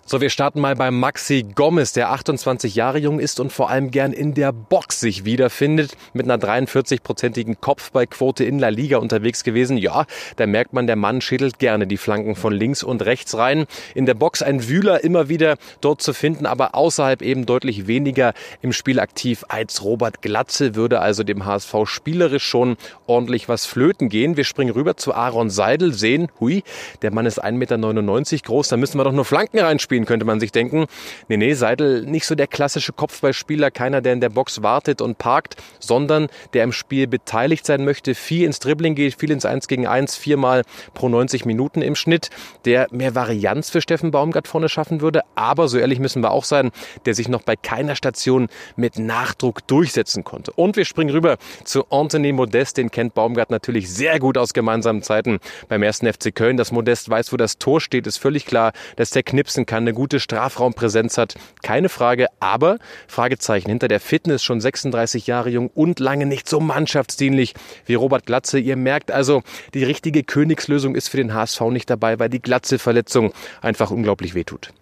So, wir starten mal bei Maxi Gomez, der achtundzwanzig Jahre jung ist und vor allem gern in der Box sich wiederfindet. Mit einer dreiundvierzig-prozentigen Kopfballquote in La Liga unterwegs gewesen. Ja, da merkt man, der Mann schädelt gerne die Flanken von links und rechts rein. In der Box ein Wühler immer wieder dort zu finden, aber außerhalb eben deutlich weniger im Spiel aktiv als Robert Glatzel. Würde also dem H S V spielerisch schon ordentlich was flöten gehen. Wir springen rüber zu Aaron Seidel, sehen, hui, der Mann ist ein Meter neunundneunzig groß, da müssen wir doch nur Flanken reinspielen, könnte man sich denken. Nee, nee, Seidel nicht so der klassische Kopfballspieler, keiner, der in der Box wartet und parkt, sondern der im Spiel beteiligt sein möchte, viel ins Dribbling geht, viel ins eins gegen eins, viermal pro neunzig Minuten im Schnitt, der mehr Varianz für Steffen Baumgart vorne schaffen würde, aber so ehrlich müssen wir auch sein, der sich noch bei keiner Station mit Nachdruck durchsetzen konnte. Und wir springen rüber zu Anthony Modeste, den kennt Baumgart natürlich sehr gut aus gemeinsamen Zeiten beim ersten F C Köln. Dass Modeste weiß, wo das Tor steht, ist völlig klar, dass der knipsen kann, eine gute Strafraumpräsenz hat, keine Frage, aber Fragezeichen hinter der Fitness, schon sechsunddreißig Jahre jung und lange nicht so mannschaftsdienlich wie Robert Glatzel. Ihr merkt also, die richtige Königslösung ist für den H S V nicht dabei, weil die Glatzel-Verletzung einfach unglaublich wehtut.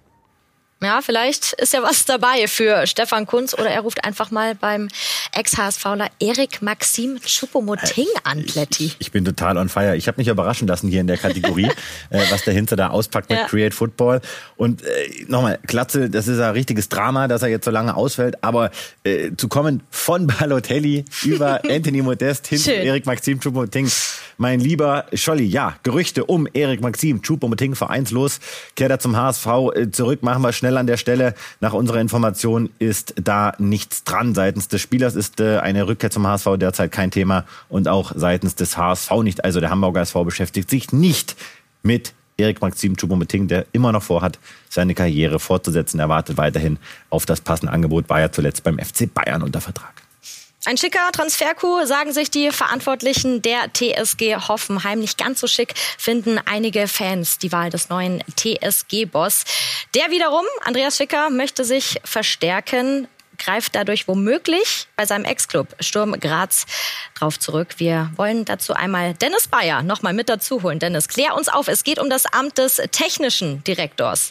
Ja, vielleicht ist ja was dabei für Stefan Kuntz oder er ruft einfach mal beim Ex-HSVler Erik Maxim Choupo-Moting an, Kletti. Ich, ich bin total on fire. Ich habe mich überraschen lassen hier in der Kategorie, äh, was der Hinze da auspackt mit ja. Create Football. Und äh, nochmal, Glatzel, das ist ein richtiges Drama, dass er jetzt so lange ausfällt. Aber äh, zu kommen von Balotelli über Anthony Modeste hin zu Erik Maxim Choupo-Moting. Mein lieber Scholli, ja, Gerüchte um Erik Maxim Choupo-Moting vereinslos. Kehrt er zum H S V äh, zurück, machen wir schnell an der Stelle. Nach unserer Information ist da nichts dran. Seitens des Spielers ist äh, eine Rückkehr zum H S V derzeit kein Thema und auch seitens des H S V nicht. Also der Hamburger H S V beschäftigt sich nicht mit Erik Maxim Choupo-Moting, der immer noch vorhat, seine Karriere fortzusetzen. Er wartet weiterhin auf das passende Angebot, war ja zuletzt beim F C Bayern unter Vertrag. Ein schicker Transfer-Coup, sagen sich die Verantwortlichen der T S G Hoffenheim. Nicht ganz so schick finden einige Fans die Wahl des neuen T S G-Boss. Der wiederum, Andreas Schicker, möchte sich verstärken, greift dadurch womöglich bei seinem Ex-Club Sturm Graz drauf zurück. Wir wollen dazu einmal Dennis Bayer noch mal mit dazu holen. Dennis, klär uns auf, es geht um das Amt des technischen Direktors.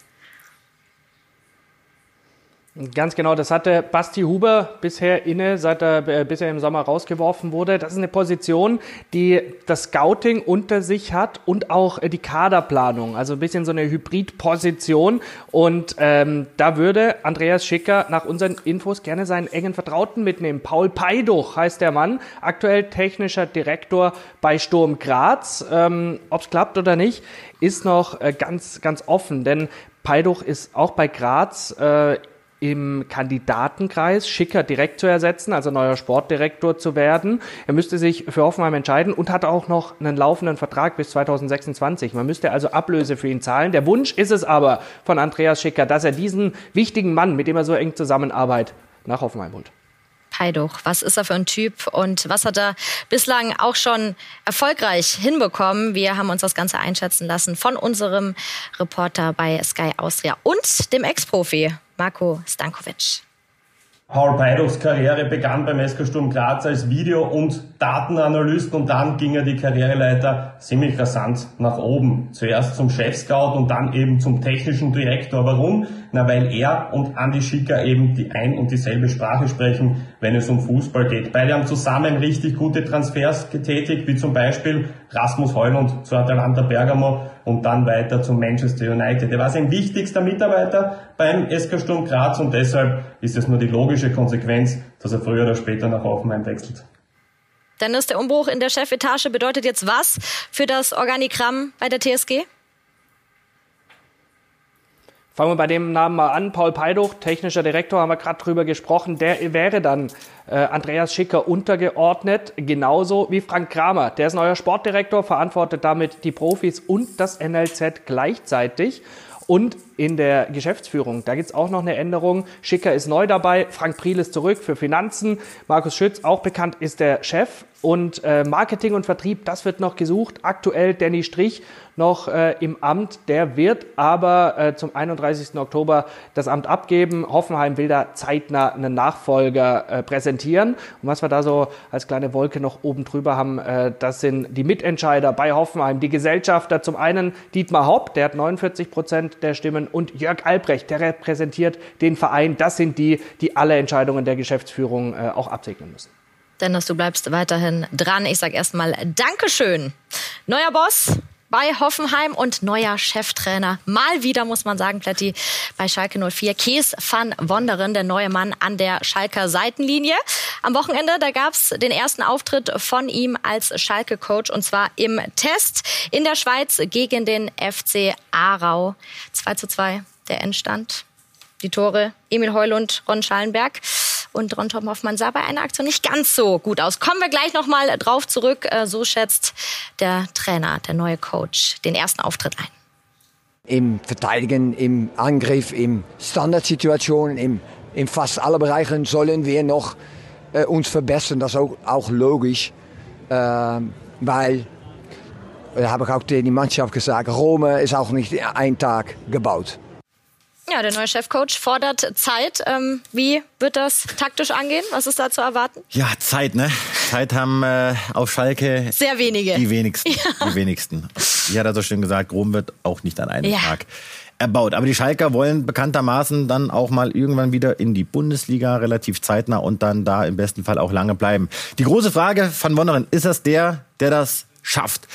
Ganz genau, das hatte Basti Huber bisher inne, seit er äh, bisher im Sommer rausgeworfen wurde. Das ist eine Position, die das Scouting unter sich hat und auch äh, die Kaderplanung, also ein bisschen so eine Hybridposition. Und ähm, da würde Andreas Schicker nach unseren Infos gerne seinen engen Vertrauten mitnehmen. Paul Peiduch heißt der Mann, aktuell technischer Direktor bei Sturm Graz. Ähm, ob es klappt oder nicht, ist noch äh, ganz, ganz offen, denn Peiduch ist auch bei Graz äh, im Kandidatenkreis, Schicker direkt zu ersetzen, also neuer Sportdirektor zu werden. Er müsste sich für Hoffenheim entscheiden und hat auch noch einen laufenden Vertrag bis zweitausendsechsundzwanzig. Man müsste also Ablöse für ihn zahlen. Der Wunsch ist es aber von Andreas Schicker, dass er diesen wichtigen Mann, mit dem er so eng zusammenarbeitet, nach Hoffenheim holt. Peiduch, was ist er für ein Typ und was hat er bislang auch schon erfolgreich hinbekommen? Wir haben uns das Ganze einschätzen lassen von unserem Reporter bei Sky Austria und dem Ex-Profi Marco Stankovic. Paul Peiduchs Karriere begann beim S K Sturm Graz als Video- und Datenanalyst und dann ging er die Karriereleiter ziemlich rasant nach oben. Zuerst zum Chefscout und dann eben zum technischen Direktor. Warum? Na, weil er und Andi Schicker eben die ein und dieselbe Sprache sprechen, wenn es um Fußball geht. Beide haben zusammen richtig gute Transfers getätigt, wie zum Beispiel Rasmus Højlund zu Atalanta Bergamo und dann weiter zu Manchester United. Er war sein wichtigster Mitarbeiter beim S K Sturm Graz und deshalb ist es nur die logische Konsequenz, dass er früher oder später nach Hoffenheim wechselt. Dennis, der Umbruch in der Chefetage bedeutet jetzt was für das Organigramm bei der T S G? Fangen wir bei dem Namen mal an. Paul Peiduch, technischer Direktor, haben wir gerade drüber gesprochen. Der wäre dann äh, Andreas Schicker untergeordnet, genauso wie Frank Kramer. Der ist neuer Sportdirektor, verantwortet damit die Profis und das N L Z gleichzeitig. Und in der Geschäftsführung, da gibt es auch noch eine Änderung. Schicker ist neu dabei, Frank Priel ist zurück für Finanzen. Markus Schütz, auch bekannt, ist der Chef. Und äh, Marketing und Vertrieb, das wird noch gesucht. Aktuell Danny Strich noch äh, im Amt. Der wird aber äh, zum einunddreißigsten Oktober das Amt abgeben. Hoffenheim will da zeitnah einen Nachfolger äh, präsentieren. Und was wir da so als kleine Wolke noch oben drüber haben, äh, das sind die Mitentscheider bei Hoffenheim. Die Gesellschafter, zum einen Dietmar Hopp, der hat neunundvierzig Prozent der Stimmen können. Und Jörg Albrecht, der repräsentiert den Verein. Das sind die, die alle Entscheidungen der Geschäftsführung äh, auch absegnen müssen. Dennis, du bleibst weiterhin dran. Ich sage erstmal Dankeschön. Neuer Boss bei Hoffenheim und neuer Cheftrainer. Mal wieder, muss man sagen, Plätti, bei Schalke null vier. Kees van Wonderen, der neue Mann an der Schalker Seitenlinie. Am Wochenende, da gab's den ersten Auftritt von ihm als Schalke-Coach, und zwar im Test in der Schweiz gegen den F C Aarau. zwei zu zwei der Endstand. Die Tore Emil Heulund, Ron Schallenberg. Und Ron Torben Hoffmann sah bei einer Aktion nicht ganz so gut aus. Kommen wir gleich noch mal drauf zurück. So schätzt der Trainer, der neue Coach, den ersten Auftritt ein. Im Verteidigen, im Angriff, in Standardsituationen, in, in fast allen Bereichen sollen wir noch äh, uns verbessern. Das ist auch, auch logisch, äh, weil, da habe ich auch die Mannschaft gesagt, Rom ist auch nicht ein Tag gebaut. Ja, der neue Chefcoach fordert Zeit. Ähm, wie wird das taktisch angehen? Was ist da zu erwarten? Ja, Zeit, ne? Zeit haben äh, auf Schalke sehr wenige. Die wenigsten. Ja. Die wenigsten. Wie hat er so schön gesagt, Rom wird auch nicht an einem ja. Tag erbaut. Aber die Schalker wollen bekanntermaßen dann auch mal irgendwann wieder in die Bundesliga, relativ zeitnah, und dann da im besten Fall auch lange bleiben. Die große Frage von Wonderen, ist das der, der das schafft?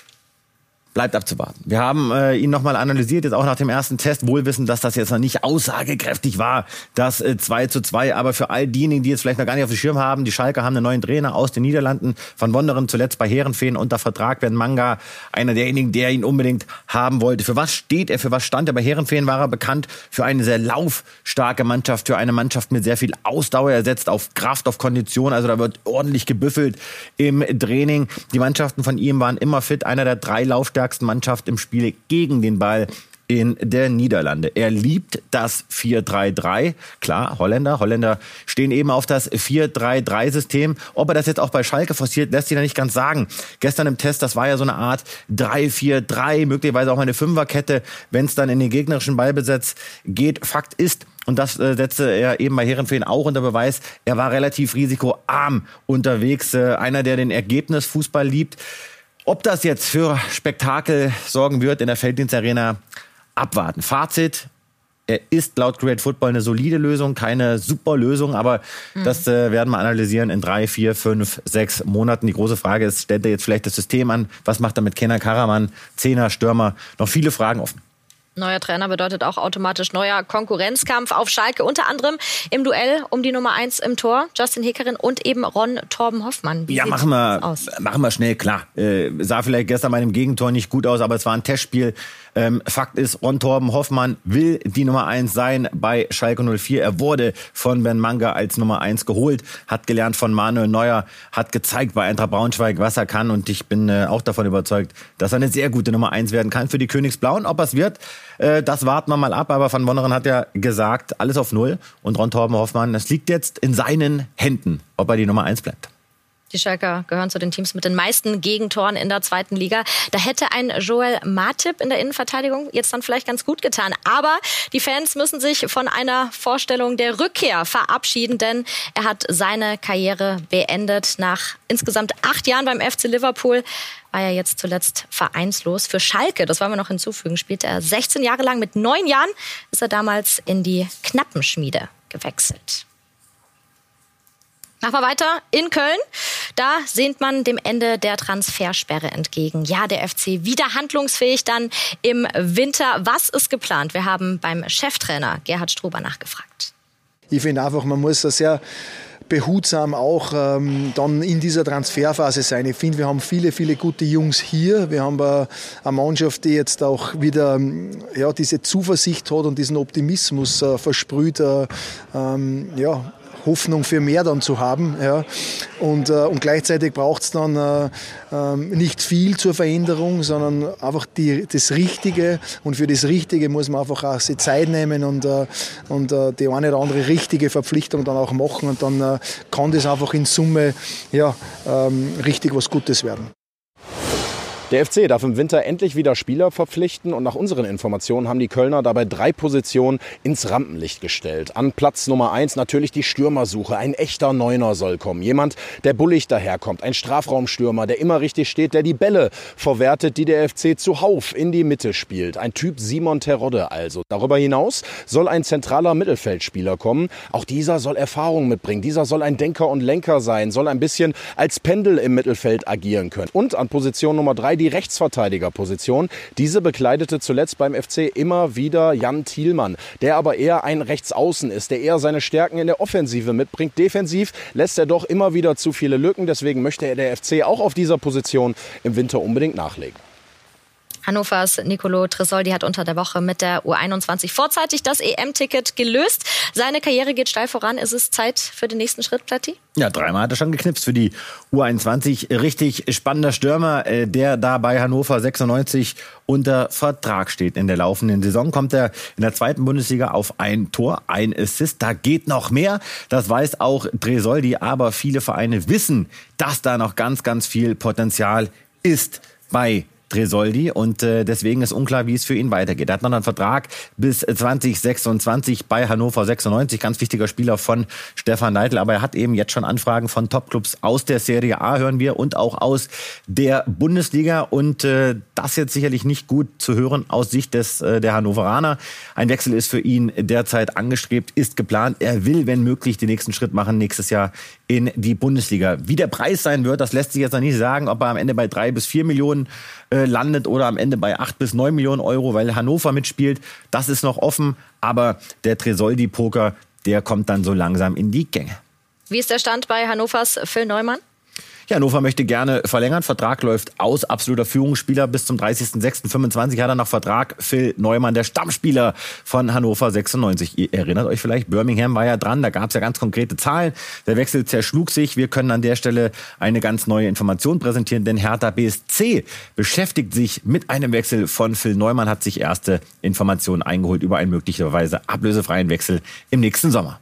Bleibt abzuwarten. Wir haben äh, ihn nochmal analysiert, jetzt auch nach dem ersten Test, wohl wissend, dass das jetzt noch nicht aussagekräftig war, das äh, zwei zu zwei. Aber für all diejenigen, die jetzt vielleicht noch gar nicht auf dem Schirm haben, die Schalker haben einen neuen Trainer aus den Niederlanden, Van Wonderen, zuletzt bei Heerenveen unter Vertrag. Ben Manga, einer derjenigen, der ihn unbedingt haben wollte. Für was steht er, für was stand er? Bei Heerenveen war er bekannt für eine sehr laufstarke Mannschaft, für eine Mannschaft mit sehr viel Ausdauer. Er setzt auf Kraft, auf Kondition, also da wird ordentlich gebüffelt im Training. Die Mannschaften von ihm waren immer fit, einer der drei Laufstärken Mannschaft im Spiel gegen den Ball in der Niederlande. Er liebt das vier drei drei. Klar, Holländer. Holländer stehen eben auf das vier drei drei System. Ob er das jetzt auch bei Schalke forciert, lässt sich ja nicht ganz sagen. Gestern im Test, das war ja so eine Art drei vier drei, möglicherweise auch eine Fünferkette, wenn es dann in den gegnerischen Ballbesitz geht. Fakt ist, und das äh, setzte er eben bei Heerenveen auch unter Beweis, er war relativ risikoarm unterwegs. Äh, einer, der den Ergebnisfußball liebt. Ob das jetzt für Spektakel sorgen wird in der Felddienstarena, abwarten. Fazit, er ist laut Great Football eine solide Lösung, keine super Lösung, aber mhm. das äh, werden wir analysieren in drei, vier, fünf, sechs Monaten. Die große Frage ist, stellt er jetzt vielleicht das System an? Was macht er mit Kenan Karaman, Zehner, Stürmer? Noch viele Fragen offen. Neuer Trainer bedeutet auch automatisch neuer Konkurrenzkampf auf Schalke, unter anderem im Duell um die Nummer eins im Tor, Justin Heckerin und eben Ron Torben Hoffmann. Wie ja, machen wir, aus? machen wir schnell, klar. Äh, sah vielleicht gestern bei einem Gegentor nicht gut aus, aber es war ein Testspiel. Ähm, Fakt ist, Ron Torben Hoffmann will die Nummer eins sein bei Schalke null vier. Er wurde von Ben Manga als Nummer eins geholt, hat gelernt von Manuel Neuer, hat gezeigt bei Eintracht Braunschweig, was er kann, und ich bin äh, auch davon überzeugt, dass er eine sehr gute Nummer eins werden kann für die Königsblauen. Ob er es wird, äh, das warten wir mal ab, aber Van Wonderen hat ja gesagt, alles auf Null, und Ron Torben Hoffmann, das liegt jetzt in seinen Händen, ob er die Nummer eins bleibt. Die Schalker gehören zu den Teams mit den meisten Gegentoren in der zweiten Liga. Da hätte ein Joel Matip in der Innenverteidigung jetzt dann vielleicht ganz gut getan. Aber die Fans müssen sich von einer Vorstellung der Rückkehr verabschieden, denn er hat seine Karriere beendet. Nach insgesamt acht Jahren beim F C Liverpool war er jetzt zuletzt vereinslos. Für Schalke, das wollen wir noch hinzufügen, spielte er sechzehn Jahre lang. Mit neun Jahren ist er damals in die Knappenschmiede gewechselt. Machen wir weiter in Köln. Da sehnt man dem Ende der Transfersperre entgegen. Ja, der F C wieder handlungsfähig dann im Winter. Was ist geplant? Wir haben beim Cheftrainer Gerhard Struber nachgefragt. Ich finde einfach, man muss das sehr behutsam auch ähm, dann in dieser Transferphase sein. Ich finde, wir haben viele, viele gute Jungs hier. Wir haben äh, eine Mannschaft, die jetzt auch wieder ja, diese Zuversicht hat und diesen Optimismus äh, versprüht. Äh, ähm, ja, Hoffnung für mehr dann zu haben. Ja. Und, äh, und gleichzeitig braucht es dann äh, äh, nicht viel zur Veränderung, sondern einfach die, das Richtige. Und für das Richtige muss man einfach auch sich Zeit nehmen und, äh, und äh, die eine oder andere richtige Verpflichtung dann auch machen. Und dann äh, kann das einfach in Summe ja, ähm, richtig was Gutes werden. Der F C darf im Winter endlich wieder Spieler verpflichten und nach unseren Informationen haben die Kölner dabei drei Positionen ins Rampenlicht gestellt. An Platz Nummer eins natürlich die Stürmersuche. Ein echter Neuner soll kommen. Jemand, der bullig daherkommt. Ein Strafraumstürmer, der immer richtig steht, der die Bälle verwertet, die der F C zuhauf in die Mitte spielt. Ein Typ Simon Terodde also. Darüber hinaus soll ein zentraler Mittelfeldspieler kommen. Auch dieser soll Erfahrung mitbringen. Dieser soll ein Denker und Lenker sein, soll ein bisschen als Pendel im Mittelfeld agieren können. Und an Position Nummer drei die Rechtsverteidigerposition. Diese bekleidete zuletzt beim F C immer wieder Jan Thielmann, der aber eher ein Rechtsaußen ist, der eher seine Stärken in der Offensive mitbringt. Defensiv lässt er doch immer wieder zu viele Lücken. Deswegen möchte er der F C auch auf dieser Position im Winter unbedingt nachlegen. Hannovers Nicolo Tresoldi hat unter der Woche mit der U einundzwanzig vorzeitig das E M-Ticket gelöst. Seine Karriere geht steil voran. Ist es Zeit für den nächsten Schritt, Platti? Ja, dreimal hat er schon geknipst für die U einundzwanzig. Richtig spannender Stürmer, der da bei Hannover sechsundneunzig unter Vertrag steht. In der laufenden Saison kommt er in der zweiten Bundesliga auf ein Tor, ein Assist. Da geht noch mehr. Das weiß auch Tresoldi. Aber viele Vereine wissen, dass da noch ganz, ganz viel Potenzial ist bei Tresoldi und äh, deswegen ist unklar, wie es für ihn weitergeht. Er hat noch einen Vertrag bis zwanzig sechsundzwanzig bei Hannover sechsundneunzig, ganz wichtiger Spieler von Stefan Neidl, aber er hat eben jetzt schon Anfragen von Topclubs aus der Serie A, hören wir, und auch aus der Bundesliga und äh, das jetzt sicherlich nicht gut zu hören aus Sicht des äh, der Hannoveraner. Ein Wechsel ist für ihn derzeit angestrebt, ist geplant. Er will, wenn möglich, den nächsten Schritt machen nächstes Jahr in die Bundesliga. Wie der Preis sein wird, das lässt sich jetzt noch nicht sagen, ob er am Ende bei drei bis vier Millionen äh, landet oder am Ende bei acht bis neun Millionen Euro, weil Hannover mitspielt. Das ist noch offen, aber der Tresoldi-Poker, der kommt dann so langsam in die Gänge. Wie ist der Stand bei Hannovers Phil Neumann? Ja, Hannover möchte gerne verlängern. Vertrag läuft aus. Absoluter Führungsspieler. Bis zum dreißigsten sechsten fünfundzwanzig hat er noch Vertrag. Phil Neumann, der Stammspieler von Hannover sechsundneunzig. Ihr erinnert euch vielleicht, Birmingham war ja dran. Da gab es ja ganz konkrete Zahlen. Der Wechsel zerschlug sich. Wir können an der Stelle eine ganz neue Information präsentieren, denn Hertha B S C beschäftigt sich mit einem Wechsel von Phil Neumann, hat sich erste Informationen eingeholt über einen möglicherweise ablösefreien Wechsel im nächsten Sommer.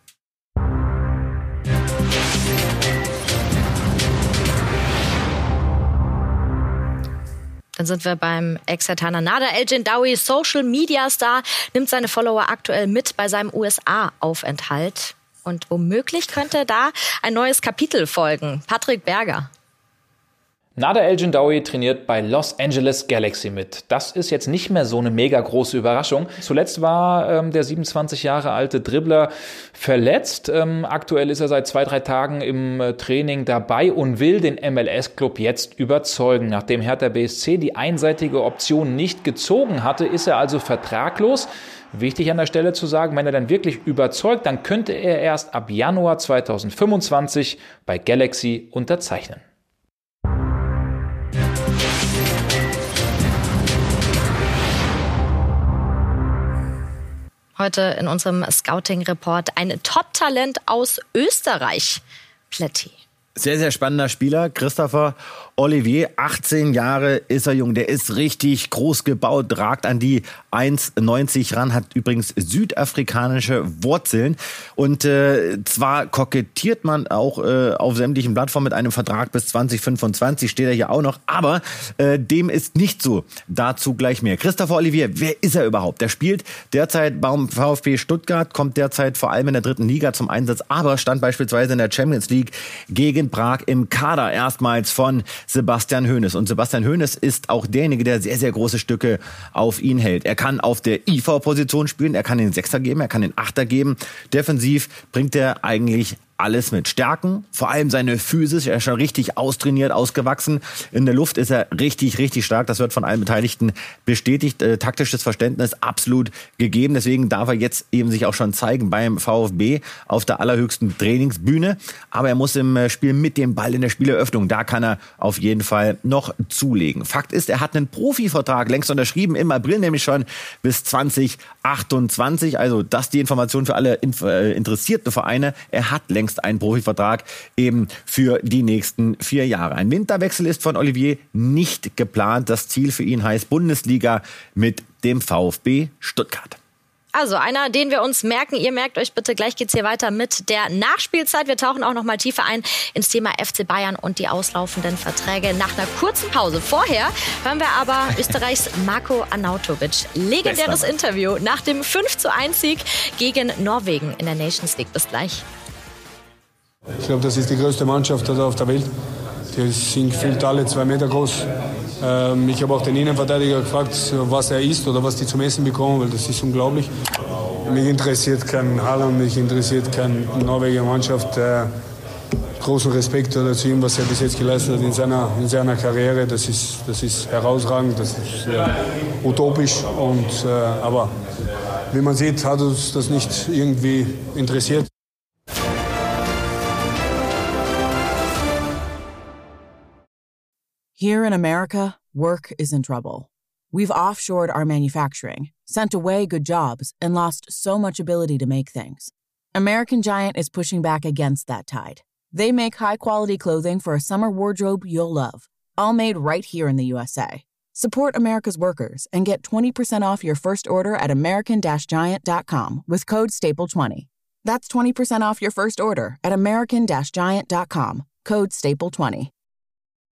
Dann sind wir beim Ex-Herthaner Nader El-Gendawi. Social-Media-Star nimmt seine Follower aktuell mit bei seinem U S A-Aufenthalt. Und womöglich könnte da ein neues Kapitel folgen. Patrick Berger. Nader El-Gendawi trainiert bei Los Angeles Galaxy mit. Das ist jetzt nicht mehr so eine mega große Überraschung. Zuletzt war ähm, der siebenundzwanzig Jahre alte Dribbler verletzt. Ähm, aktuell ist er seit zwei, drei Tagen im äh, Training dabei und will den M L S-Club jetzt überzeugen. Nachdem Hertha B S C die einseitige Option nicht gezogen hatte, ist er also vertraglos. Wichtig an der Stelle zu sagen, wenn er dann wirklich überzeugt, dann könnte er erst ab Januar zweitausendfünfundzwanzig bei Galaxy unterzeichnen. Heute in unserem Scouting-Report ein Top-Talent aus Österreich. Plätti. Sehr, sehr spannender Spieler, Christopher Olivier, achtzehn Jahre ist er jung, der ist richtig groß gebaut, ragt an die eins neunzig ran, hat übrigens südafrikanische Wurzeln und äh, zwar kokettiert man auch äh, auf sämtlichen Plattformen mit einem Vertrag bis zwanzig fünfundzwanzig, steht er hier auch noch, aber äh, dem ist nicht so, dazu gleich mehr. Christopher Olivier, wer ist er überhaupt? Der spielt derzeit beim VfB Stuttgart, kommt derzeit vor allem in der dritten Liga zum Einsatz, aber stand beispielsweise in der Champions League gegen Prag im Kader erstmals von Sebastian Hoeneß. Und Sebastian Hoeneß ist auch derjenige, der sehr, sehr große Stücke auf ihn hält. Er kann auf der I V-Position spielen, er kann den Sechser geben, er kann den Achter geben. Defensiv bringt er eigentlich alles mit Stärken, vor allem seine Physis, er ist schon richtig austrainiert, ausgewachsen. In der Luft ist er richtig, richtig stark, das wird von allen Beteiligten bestätigt. Äh, taktisches Verständnis absolut gegeben, deswegen darf er jetzt eben sich auch schon zeigen beim VfB auf der allerhöchsten Trainingsbühne. Aber er muss im Spiel mit dem Ball in der Spieleröffnung, da kann er auf jeden Fall noch zulegen. Fakt ist, er hat einen Profivertrag längst unterschrieben, im April nämlich schon bis zwanzig achtundzwanzig. Also das ist die Information für alle interessierten Vereine. Er hat längst einen Profivertrag eben für die nächsten vier Jahre. Ein Winterwechsel ist von Olivier nicht geplant. Das Ziel für ihn heißt Bundesliga mit dem VfB Stuttgart. Also einer, den wir uns merken. Ihr merkt euch bitte, gleich geht's hier weiter mit der Nachspielzeit. Wir tauchen auch noch mal tiefer ein ins Thema F C Bayern und die auslaufenden Verträge nach einer kurzen Pause. Vorher hören wir aber Österreichs Marko Arnautovic. Legendäres Bester. Interview nach dem fünf zu eins Sieg gegen Norwegen in der Nations League. Bis gleich. Ich glaube, das ist die größte Mannschaft auf der Welt. Die sind gefühlt alle zwei Meter groß. Ähm, ich habe auch den Innenverteidiger gefragt, was er isst oder was die zum Essen bekommen, weil das ist unglaublich. Mich interessiert kein Haaland, mich interessiert keine Norweger Mannschaft. Äh, großen Respekt zu ihm, was er bis jetzt geleistet hat in seiner, in seiner Karriere. Das ist, das ist herausragend, das ist äh, utopisch. Und, äh, aber wie man sieht, hat uns das nicht irgendwie interessiert. Here in America, work is in trouble. We've offshored our manufacturing, sent away good jobs, and lost so much ability to make things. American Giant is pushing back against that tide. They make high-quality clothing for a summer wardrobe you'll love, all made right here in the U S A. Support America's workers and get twenty percent off your first order at american giant dot com with code staple twenty. That's twenty percent off your first order at american giant dot com, code staple twenty.